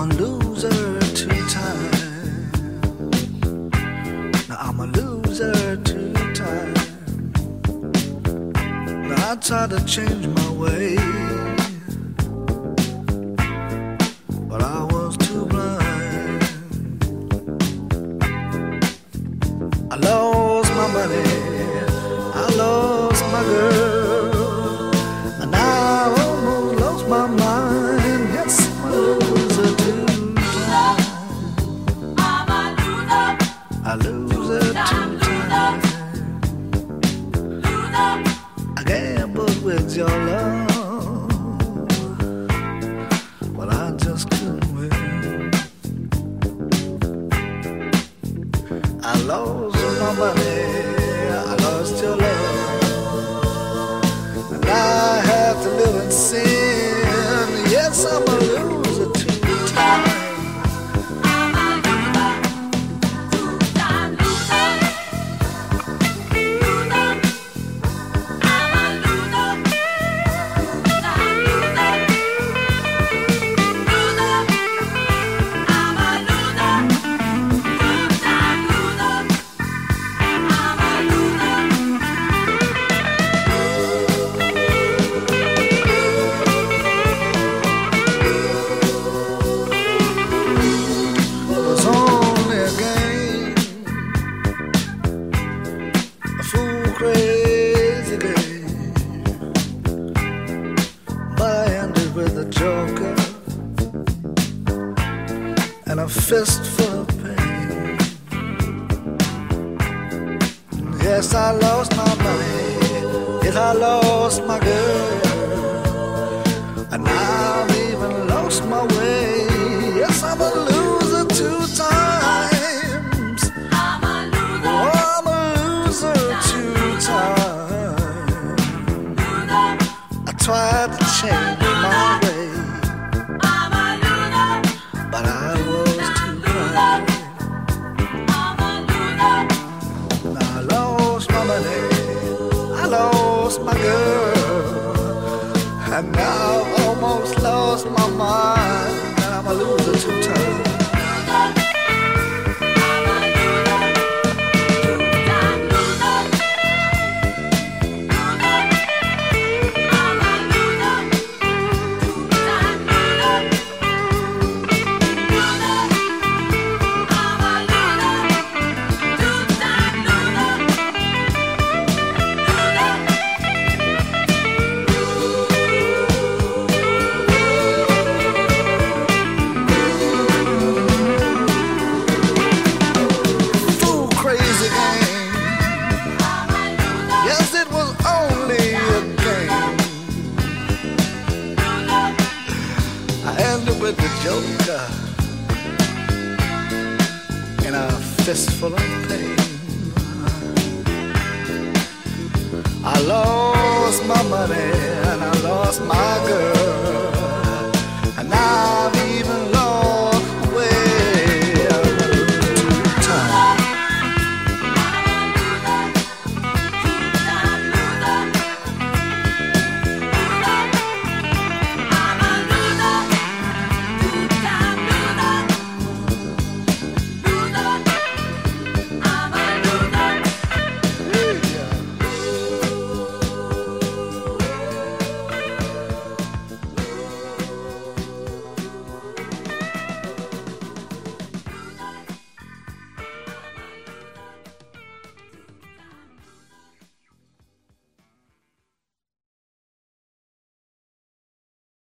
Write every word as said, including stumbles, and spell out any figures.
a loser two times. Now I'm a loser two times. Now I try to change my way, but I was too blind. I lost my money, I lost my girl, and I almost lost my mind. Yes, I'm a loser two times. I lose it two times. I gambled with your love, but I just couldn't win. I lost my money, I lost your love, and I have to live in sin. Yes, I'm a loser two times. Crazy game, but I ended with a joker and a fistful of pain. Yes, I lost my money, yes, I lost my girl, and now I've even lost my way. Yes, I'm a loser two times. Tried to change my way, but I was too blind. Now I lost my money, I lost my girl, and now I've almost lost my mind, and I'm a loser two times. With the joker in a fistful of pain. I lost my money and I lost my girl.